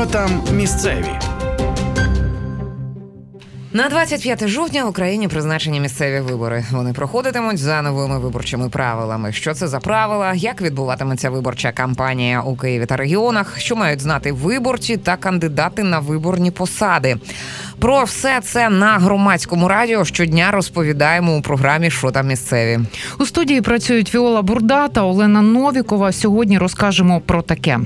Що там місцеві? На 25 жовтня в Україні призначені місцеві вибори. Вони проходитимуть за новими виборчими правилами. Що це за правила, як відбуватиметься виборча кампанія у Києві та регіонах, що мають знати виборці та кандидати на виборні посади. Про все це на Громадському радіо щодня розповідаємо у програмі «Що там місцеві». У студії працюють Віола Бурда та Олена Новікова. Сьогодні розкажемо про таке.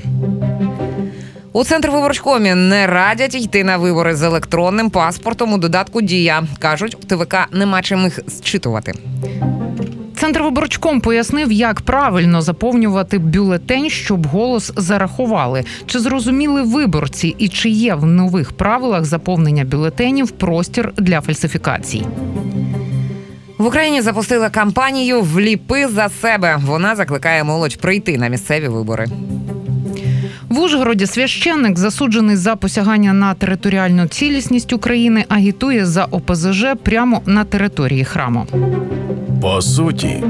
У Центрвиборчкомі не радять йти на вибори з електронним паспортом у додатку «Дія». Кажуть, у ТВК нема чим їх зчитувати. Центрвиборчком пояснив, як правильно заповнювати бюлетень, щоб голос зарахували. Чи зрозуміли виборці і чи є в нових правилах заповнення бюлетенів простір для фальсифікацій. В Україні запустили кампанію «Вліпи за себе». Вона закликає молодь прийти на місцеві вибори. В Ужгороді священник, засуджений за посягання на територіальну цілісність України, агітує за ОПЗЖ прямо на території храму. По суті.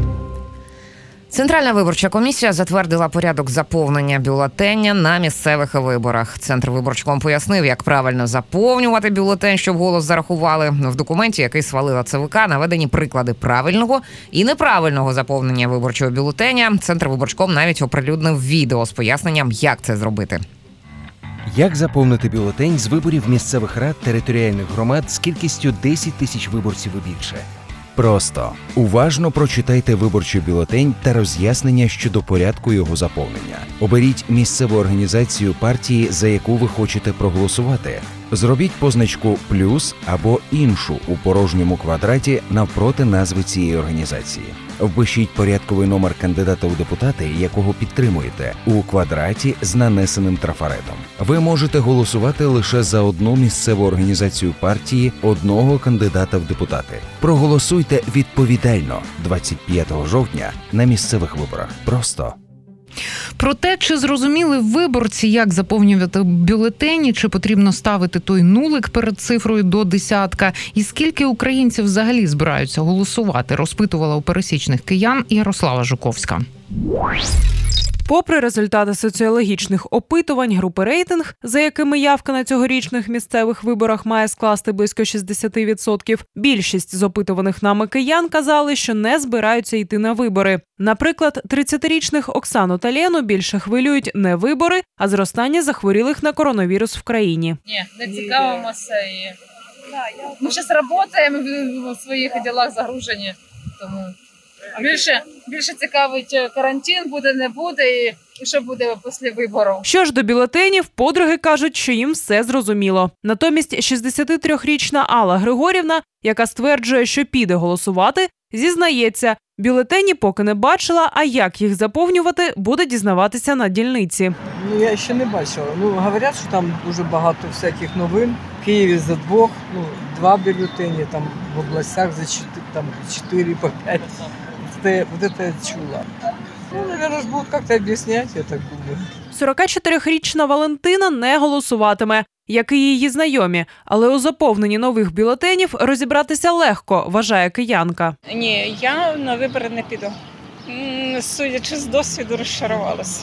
Центральна виборча комісія затвердила порядок заповнення бюлетеня на місцевих виборах. Центрвиборчком пояснив, як правильно заповнювати бюлетень, щоб голос зарахували. В документі, який схвалила ЦВК, наведені приклади правильного і неправильного заповнення виборчого бюлетеня. Центрвиборчком навіть оприлюднив відео з поясненням, як це зробити. Як заповнити бюлетень з виборів місцевих рад територіальних громад з кількістю 10 тисяч виборців і більше? Просто. Уважно прочитайте виборчий бюлетень та роз'яснення щодо порядку його заповнення. Оберіть місцеву організацію партії, за яку ви хочете проголосувати. Зробіть позначку «плюс» або «іншу» у порожньому квадраті навпроти назви цієї організації. Впишіть порядковий номер кандидата у депутати, якого підтримуєте, у квадраті з нанесеним трафаретом. Ви можете голосувати лише за одну місцеву організацію партії, одного кандидата в депутати. Проголосуйте відповідально 25 жовтня на місцевих виборах. Просто. Про те, чи зрозуміли виборці, як заповнювати бюлетені, чи потрібно ставити той нулик перед цифрою до десятка, і скільки українців взагалі збираються голосувати, розпитувала у пересічних киян Ярослава Жуковська. Попри результати соціологічних опитувань групи «Рейтинг», за якими явка на цьогорічних місцевих виборах має скласти близько 60%, більшість з опитуваних нами киян казали, що не збираються йти на вибори. Наприклад, 30-річних Оксану та Лену більше хвилюють не вибори, а зростання захворілих на коронавірус в країні. Ні, не цікавимося. Ми зараз працюємо, в своїх ділах загружені, тому... Більше цикавить карантин, буде, не буде, і що буде після виборів. Що ж до бюлетенів, подруги кажуть, що їм все зрозуміло. Натомість 63-річна Алла Григорівна, яка стверджує, що піде голосувати, зізнається, бюлетені поки не бачила, а як їх заповнювати, буде дізнаватися на дільниці. Я ще не бачила. Говорять, що там дуже багато всяких новин. В Києві за 2 бюлетені, там в областях за 4 по 5. Вот это я чула. Наверное, будут как-то объяснять, я так думаю. 44-річна Валентина не голосуватиме, як і її знайомі. Але у заповненні нових бюлетенів розібратися легко, вважає киянка. Ні, я на вибори не піду. Судячи з досвіду, розчарувалася.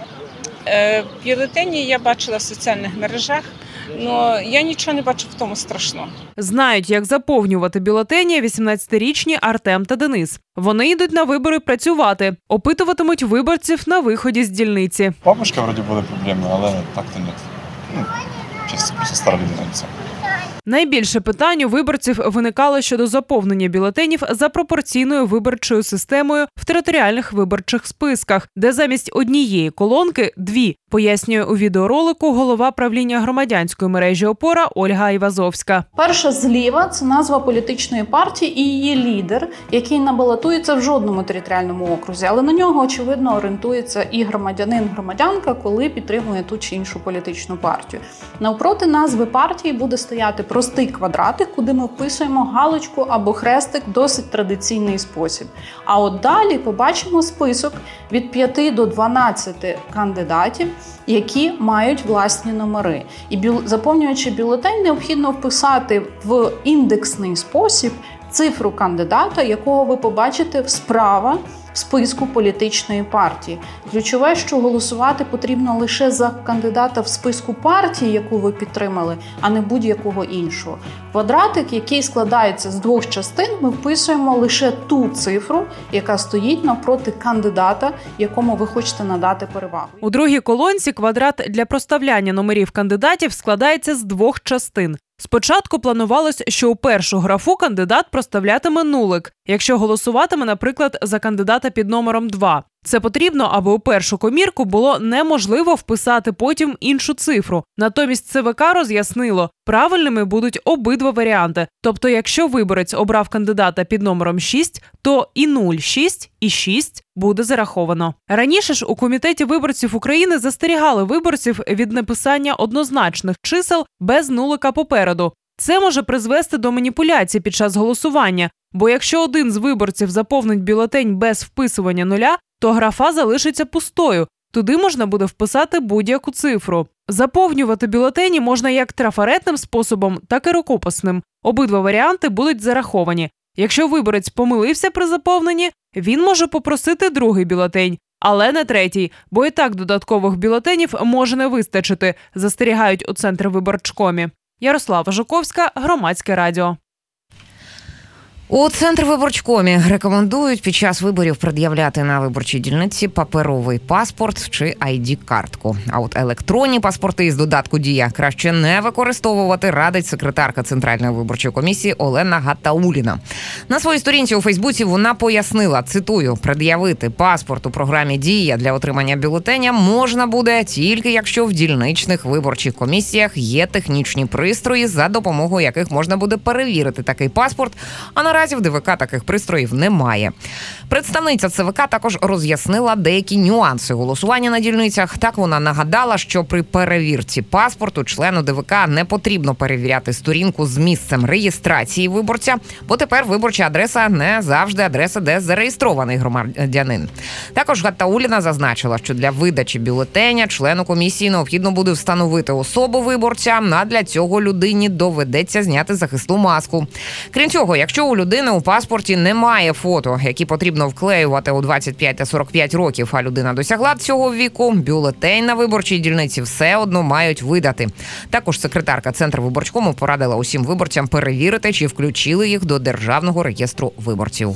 Бюлетені я бачила в соціальних мережах, але я нічого не бачу в тому страшного. Знають, як заповнювати бюлетені 18-річні Артем та Денис. Вони йдуть на вибори працювати, опитуватимуть виборців на виході з дільниці. Бабушка вроді були проблеми, але так-то ні. Чисто просто стара людина. Найбільше питань у виборців виникало щодо заповнення бюлетенів за пропорційною виборчою системою в територіальних виборчих списках, де замість однієї колонки – 2, пояснює у відеоролику голова правління громадянської мережі «Опора» Ольга Івазовська. Перша зліва – це назва політичної партії і її лідер, який не балотується в жодному територіальному окрузі, але на нього, очевидно, орієнтується і громадянин-громадянка, коли підтримує ту чи іншу політичну партію. Навпроти назви партії буде стояти простий квадратик, куди ми вписуємо галочку або хрестик, досить традиційний спосіб. А от далі побачимо список від 5 до 12 кандидатів, які мають власні номери. І заповнюючи бюлетень, необхідно вписати в індексний спосіб цифру кандидата, якого ви побачите справа в списку політичної партії. Ключове, що голосувати потрібно лише за кандидата в списку партії, яку ви підтримали, а не будь-якого іншого. Квадратик, який складається з двох частин, ми вписуємо лише ту цифру, яка стоїть навпроти кандидата, якому ви хочете надати перевагу. У другій колонці квадрат для проставляння номерів кандидатів складається з двох частин. Спочатку планувалось, що у першу графу кандидат проставлятиме нулик, якщо голосуватиме, наприклад, за кандидата під номером 2. Це потрібно, аби у першу комірку було неможливо вписати потім іншу цифру. Натомість ЦВК роз'яснило, правильними будуть обидва варіанти. Тобто, якщо виборець обрав кандидата під номером 6, то і 0, 6, і 6 буде зараховано. Раніше ж у Комітеті виборців України застерігали виборців від написання однозначних чисел без нулика попереду. Це може призвести до маніпуляцій під час голосування, бо якщо один з виборців заповнить бюлетень без вписування нуля, то графа залишиться пустою. Туди можна буде вписати будь-яку цифру. Заповнювати бюлетені можна як трафаретним способом, так і рукописним. Обидва варіанти будуть зараховані. Якщо виборець помилився при заповненні, він може попросити другий бюлетень, але не третій, бо і так додаткових бюлетенів може не вистачити, застерігають у Центрвиборчкомі. Ярослава Жуковська, Громадське радіо. У Центрвиборчкомі рекомендують під час виборів пред'являти на виборчій дільниці паперовий паспорт чи ID-картку. А от електронні паспорти з додатку «Дія» краще не використовувати, радить секретарка Центральної виборчої комісії Олена Гатауліна. На своїй сторінці у Фейсбуці вона пояснила, цитую, «Пред'явити паспорт у програмі «Дія» для отримання бюлетеня можна буде тільки якщо в дільничних виборчих комісіях є технічні пристрої, за допомогою яких можна буде перевірити такий паспорт, а наразі в ДВК таких пристроїв немає. Представниця ЦВК також роз'яснила деякі нюанси голосування на дільницях. Так вона нагадала, що при перевірці паспорту члену ДВК не потрібно перевіряти сторінку з місцем реєстрації виборця, бо тепер виборча адреса не завжди адреса, де зареєстрований громадянин. Також Гатауліна зазначила, що для видачі бюлетеня члену комісії необхідно буде встановити особу виборця, а для цього людині доведеться зняти захисну маску. Крім цього, якщо у людини у паспорті немає фото, які потрібно вклеювати у 25 та 45 років, а людина досягла цього віку, бюлетень на виборчій дільниці все одно мають видати. Також секретарка Центрвиборчкому порадила усім виборцям перевірити, чи включили їх до Державного реєстру виборців.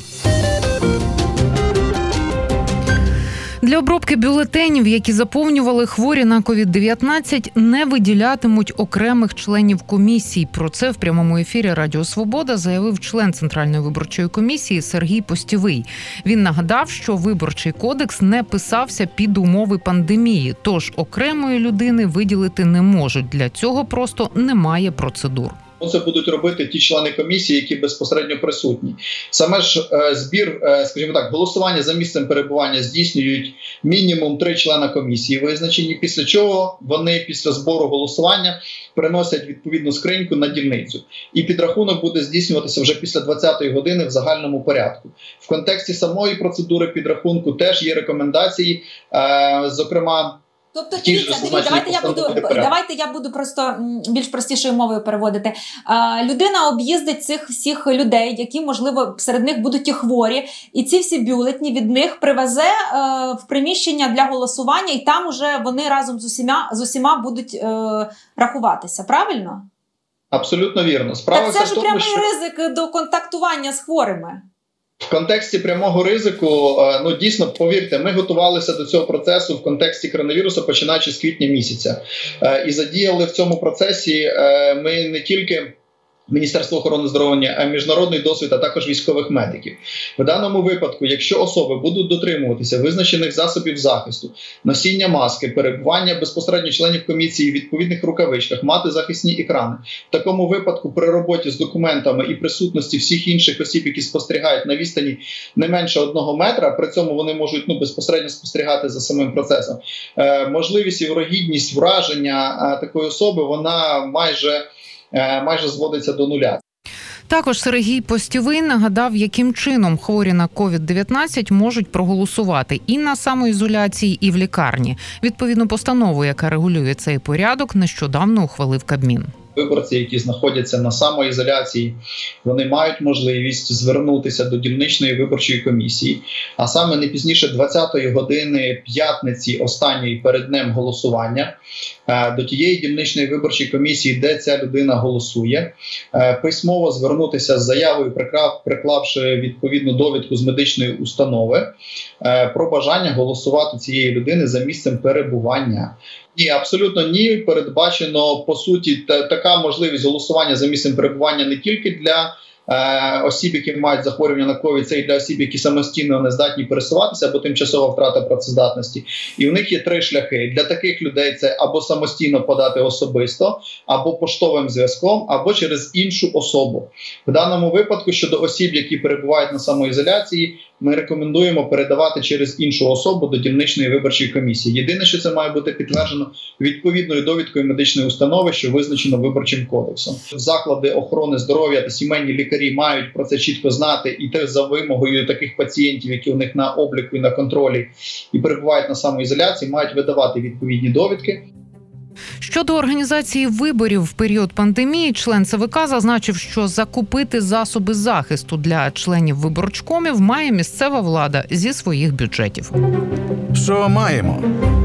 Для обробки бюлетенів, які заповнювали хворі на COVID-19, не виділятимуть окремих членів комісій. Про це в прямому ефірі Радіо Свобода заявив член Центральної виборчої комісії Сергій Постівий. Він нагадав, що виборчий кодекс не писався під умови пандемії, тож окремої людини виділити не можуть. Для цього просто немає процедур. Це будуть робити ті члени комісії, які безпосередньо присутні. Саме ж збір, скажімо так, голосування за місцем перебування здійснюють мінімум 3 члена комісії визначені, після чого вони після збору голосування приносять відповідну скриньку на дільницю. І підрахунок буде здійснюватися вже після 20-ї години в загальному порядку. В контексті самої процедури підрахунку теж є рекомендації, зокрема, Тобто, давайте я буду просто більш простішою мовою переводити. Людина об'їздить цих всіх людей, які, можливо, серед них будуть і хворі, і ці всі бюлетні від них привезе в приміщення для голосування, і там уже вони разом з усіма будуть рахуватися, правильно? Абсолютно вірно. Справа так це ж прямий ризик до контактування з хворими. В контексті прямого ризику, дійсно, повірте, ми готувалися до цього процесу в контексті коронавірусу, починаючи з квітня місяця. І задіяли в цьому процесі ми не тільки Міністерство охорони здоров'я, а міжнародний досвід, а також військових медиків. В даному випадку, якщо особи будуть дотримуватися визначених засобів захисту, носіння маски, перебування безпосередньо членів комісії в відповідних рукавичках, мати захисні екрани, в такому випадку при роботі з документами і присутності всіх інших осіб, які спостерігають на відстані не менше 1 метра, при цьому вони можуть безпосередньо спостерігати за самим процесом, можливість і вірогідність враження такої особи, вона майже зводиться до нуля. Також Сергій Постівий нагадав, яким чином хворі на COVID-19 можуть проголосувати і на самоізоляції, і в лікарні. Відповідну постанову, яка регулює цей порядок, нещодавно ухвалив Кабмін. виборці, які знаходяться на самоізоляції, вони мають можливість звернутися до дільничної виборчої комісії, а саме не пізніше 20-ї години п'ятниці, останньої перед днем голосування, до тієї дільничної виборчої комісії, де ця людина голосує, письмово звернутися з заявою, приклавши відповідну довідку з медичної установи, про бажання голосувати цієї людини за місцем перебування. Ні, абсолютно ні. Передбачено, по суті, така можливість голосування за місцем перебування не тільки для осіб, які мають захворювання на ковід, це і для осіб, які самостійно не здатні пересуватися або тимчасова втрата працездатності. І в них є 3 шляхи. Для таких людей це або самостійно подати особисто, або поштовим зв'язком, або через іншу особу. В даному випадку щодо осіб, які перебувають на самоізоляції, ми рекомендуємо передавати через іншу особу до дільничної виборчої комісії. Єдине, що це має бути підтверджено відповідною довідкою медичної установи, що визначено Виборчим кодексом. Заклади охорони здоров'я та сімейні лікарі мають про це чітко знати, і те за вимогою таких пацієнтів, які у них на обліку і на контролі і перебувають на самоізоляції, мають видавати відповідні довідки. Щодо організації виборів в період пандемії, член ЦВК зазначив, що закупити засоби захисту для членів виборчкомів має місцева влада зі своїх бюджетів. Що маємо?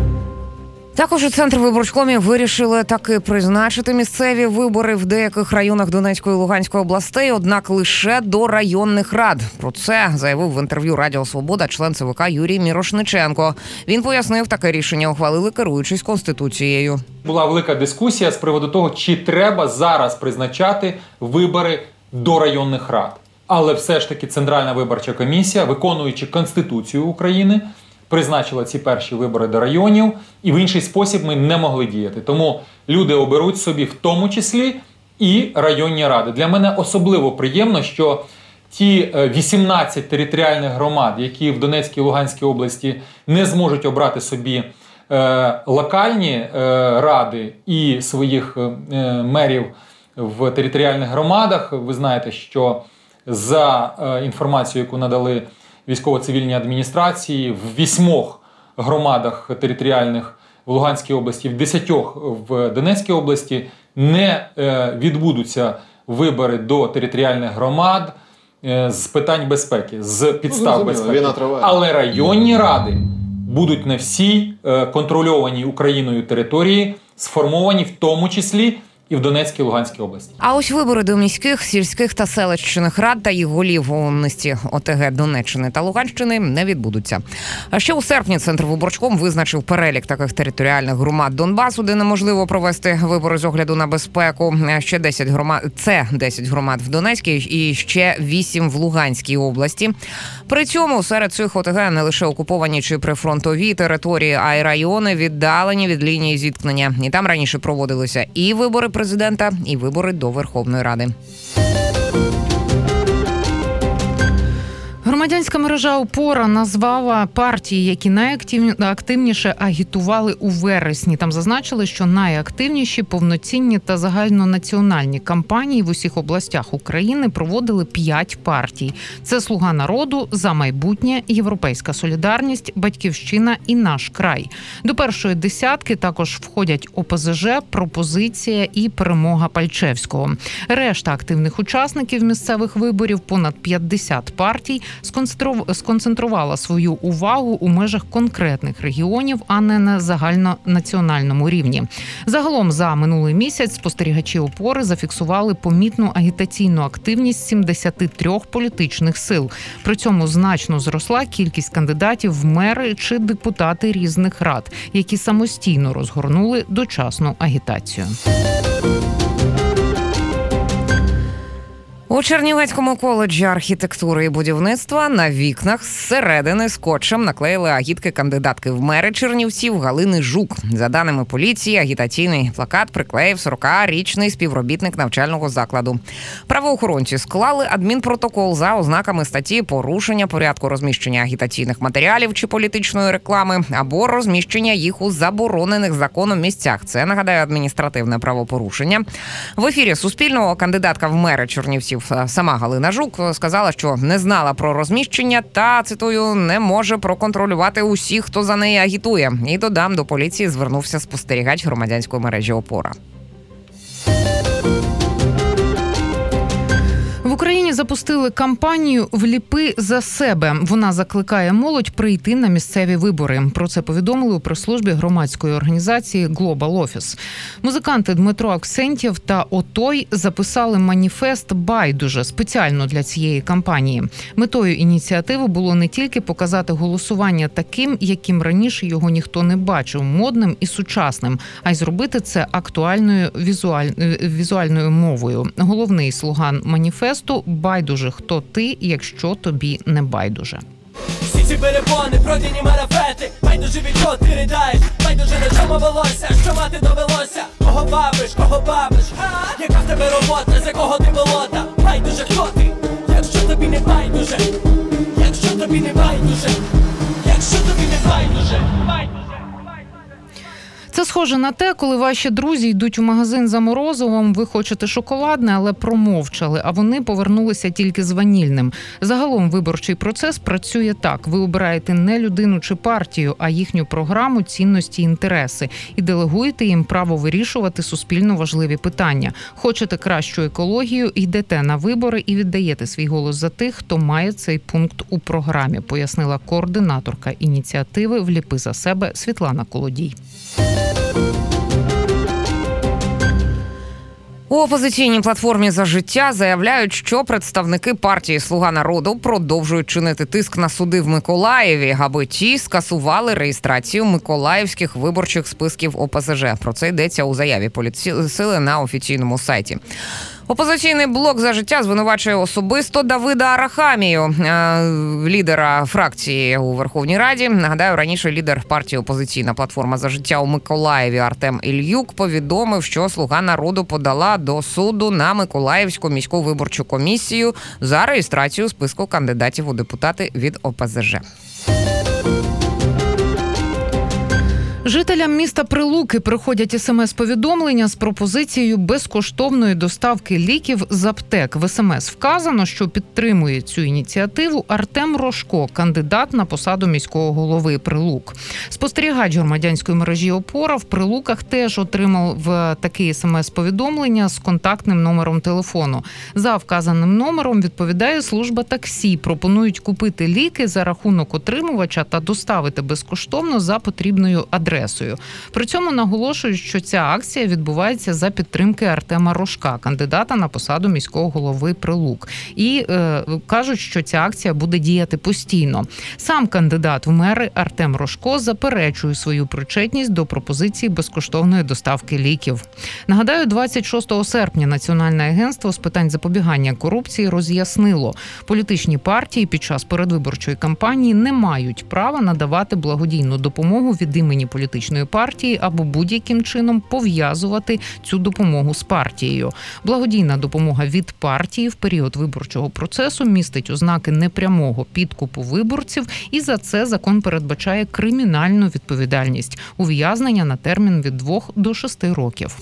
Також у Центр виборчкомів вирішили таки призначити місцеві вибори в деяких районах Донецької і Луганської областей, однак лише до районних рад. Про це заявив в інтерв'ю Радіо Свобода член ЦВК Юрій Мірошниченко. Він пояснив, таке рішення ухвалили, керуючись Конституцією. Була велика дискусія з приводу того, чи треба зараз призначати вибори до районних рад. Але все ж таки Центральна виборча комісія, виконуючи Конституцію України, призначила ці перші вибори до районів, і в інший спосіб ми не могли діяти. Тому люди оберуть собі в тому числі і районні ради. Для мене особливо приємно, що ті 18 територіальних громад, які в Донецькій і Луганській області не зможуть обрати собі локальні ради і своїх мерів в територіальних громадах, ви знаєте, що за інформацією, яку надали військово-цивільні адміністрації, в 8 громадах територіальних в Луганській області, в 10 в Донецькій області не відбудуться вибори до територіальних громад з питань безпеки, з підстав безпеки. Але районні ради будуть на всій контрольованій Україною території, сформовані в тому числі і в Донецькій і Луганській області. А ось вибори до міських, сільських та селищних рад та їх голів у низці ОТГ Донеччини та Луганщини не відбудуться. А ще у серпні Центр виборчком визначив перелік таких територіальних громад Донбасу, де неможливо провести вибори з огляду на безпеку. Ще 10 громад, це 10 громад в Донецькій і ще 8 в Луганській області. При цьому серед цих ОТГ не лише окуповані чи прифронтові території, а й райони віддалені від лінії зіткнення. І там раніше проводилися і вибори президента, і вибори до Верховної Ради. Громадянська мережа «Опора» назвала партії, які найактивніше агітували у вересні. Там зазначили, що найактивніші, повноцінні та загальнонаціональні кампанії в усіх областях України проводили 5 партій. Це «Слуга народу», «За майбутнє», «Європейська солідарність», «Батьківщина» і «Наш край». До першої десятки також входять ОПЗЖ, «Пропозиція» і «Перемога» Пальчевського. Решта активних учасників місцевих виборів, понад 50 партій, сконцентрувала свою увагу у межах конкретних регіонів, а не на загальнонаціональному рівні. Загалом за минулий місяць спостерігачі «Опори» зафіксували помітну агітаційну активність 73 політичних сил. При цьому значно зросла кількість кандидатів в мери чи депутати різних рад, які самостійно розгорнули дочасну агітацію. У Чернівецькому коледжі архітектури і будівництва на вікнах зсередини скотчем наклеїли агітки кандидатки в мери Чернівців Галини Жук. За даними поліції, агітаційний плакат приклеїв 40-річний співробітник навчального закладу. Правоохоронці склали адмінпротокол за ознаками статті «Порушення порядку розміщення агітаційних матеріалів чи політичної реклами» або розміщення їх у заборонених законом місцях. Це, нагадаю, адміністративне правопорушення. В ефірі Суспільного кандидатка в мери Чернівців сама Галина Жук сказала, що не знала про розміщення та, цитую, не може проконтролювати усіх, хто за неї агітує. І, додам, до поліції звернувся спостерігач громадянської мережі «Опора». Україні запустили кампанію «Вліпи за себе». Вона закликає молодь прийти на місцеві вибори. Про це повідомили у прес-службі громадської організації Global Office. Музиканти Дмитро Аксентєв та Отой записали маніфест «Байдуже» спеціально для цієї кампанії. Метою ініціативи було не тільки показати голосування таким, яким раніше його ніхто не бачив, модним і сучасним, а й зробити це актуальною візуальною мовою. Головний слоган маніфесту «Байдуже, хто ти, якщо тобі не байдуже». Всі ці перепони, пройдені марафети, байдуже від чого ти ридаєш, байдуже на чому волосся, що мати довелося, кого бабиш, яка в тебе робота, з якого ти болота, байдуже хто ти, якщо тобі не байдуже, якщо тобі не байдуже, якщо тобі не байдуже. Це схоже на те, коли ваші друзі йдуть у магазин за морозивом, ви хочете шоколадне, але промовчали, а вони повернулися тільки з ванільним. Загалом виборчий процес працює так. Ви обираєте не людину чи партію, а їхню програму, цінності, інтереси. І делегуєте їм право вирішувати суспільно важливі питання. Хочете кращу екологію, йдете на вибори і віддаєте свій голос за тих, хто має цей пункт у програмі, пояснила координаторка ініціативи «Вліпи за себе» Світлана Колодій. У опозиційній платформі «За життя» заявляють, що представники партії «Слуга народу» продовжують чинити тиск на суди в Миколаєві, аби ті скасували реєстрацію миколаївських виборчих списків ОПЗЖ. Про це йдеться у заяві політсили на офіційному сайті. Опозиційний блок «За життя» звинувачує особисто Давида Арахамію, лідера фракції у Верховній Раді. Нагадаю, раніше лідер партії «Опозиційна платформа «За життя» у Миколаєві Артем Ільюк повідомив, що «Слуга народу» подала до суду на Миколаївську міську виборчу комісію за реєстрацію списку кандидатів у депутати від ОПЗЖ. Жителям міста Прилуки приходять смс-повідомлення з пропозицією безкоштовної доставки ліків з аптек. В смс вказано, що підтримує цю ініціативу Артем Рожко, кандидат на посаду міського голови Прилук. Спостерігач громадянської мережі «Опора» в Прилуках теж отримав таке смс-повідомлення з контактним номером телефону. За вказаним номером відповідає служба таксі. Пропонують купити ліки за рахунок отримувача та доставити безкоштовно за потрібною адресою. При цьому наголошують, що ця акція відбувається за підтримки Артема Рожка, кандидата на посаду міського голови Прилук. І кажуть, що ця акція буде діяти постійно. Сам кандидат в мери Артем Рожко заперечує свою причетність до пропозиції безкоштовної доставки ліків. Нагадаю, 26 серпня Національне агентство з питань запобігання корупції роз'яснило, політичні партії під час передвиборчої кампанії не мають права надавати благодійну допомогу від імені політичної партії або будь-яким чином пов'язувати цю допомогу з партією. Благодійна допомога від партії в період виборчого процесу містить ознаки непрямого підкупу виборців, і за це закон передбачає кримінальну відповідальність – ув'язнення на термін від 2 до 6 років.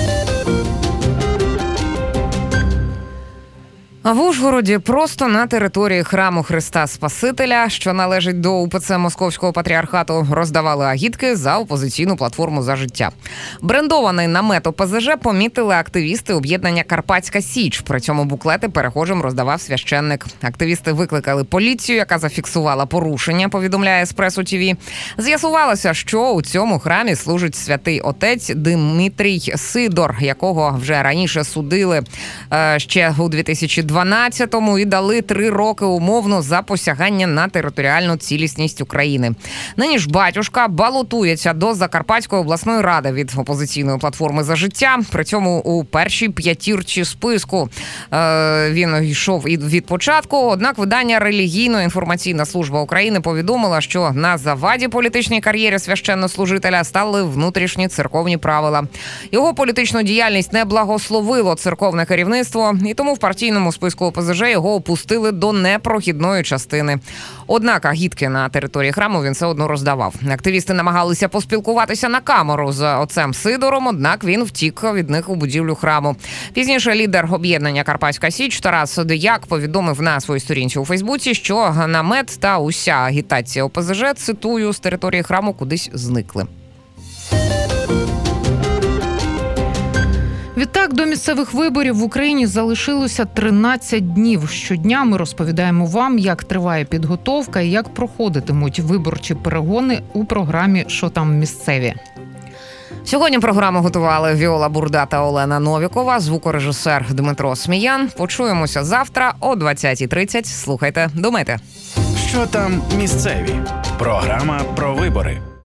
В Ужгороді просто на території храму Христа Спасителя, що належить до УПЦ Московського патріархату, роздавали агітки за опозиційну платформу «За життя». Брендований намет ОПЗЖ помітили активісти об'єднання «Карпатська Січ». При цьому буклети перехожим роздавав священник. Активісти викликали поліцію, яка зафіксувала порушення, повідомляє Еспресо ТВ. З'ясувалося, що у цьому храмі служить святий отець Димитрій Сидор, якого вже раніше судили ще у 2012-му і дали 3 роки умовно за посягання на територіальну цілісність України. Нині ж батюшка балотується до Закарпатської обласної ради від опозиційної платформи «За життя». При цьому у першій 5 списку він йшов і від початку. Однак видання «Релігійно-інформаційна служба України» повідомила, що на заваді політичній кар'єрі священнослужителя стали внутрішні церковні правила. Його політичну діяльність не благословило церковне керівництво, і тому в партійному списку ОПЗЖ його опустили до непрохідної частини. Однак агітки на території храму він все одно роздавав. Активісти намагалися поспілкуватися на камеру з отцем Сидором, однак він втік від них у будівлю храму. Пізніше лідер об'єднання «Карпатська Січ» Тарас Деяк повідомив на своїй сторінці у Фейсбуці, що намет та уся агітація ОПЗЖ, цитую, з території храму кудись зникли. Відтак, до місцевих виборів в Україні залишилося 13 днів. Щодня ми розповідаємо вам, як триває підготовка і як проходитимуть виборчі перегони у програмі «Що там місцеві?». Сьогодні програму готували Віола Бурда та Олена Новікова, звукорежисер Дмитро Сміян. Почуємося завтра о 20:30. Слухайте, думайте. Що там місцеві? Програма про вибори.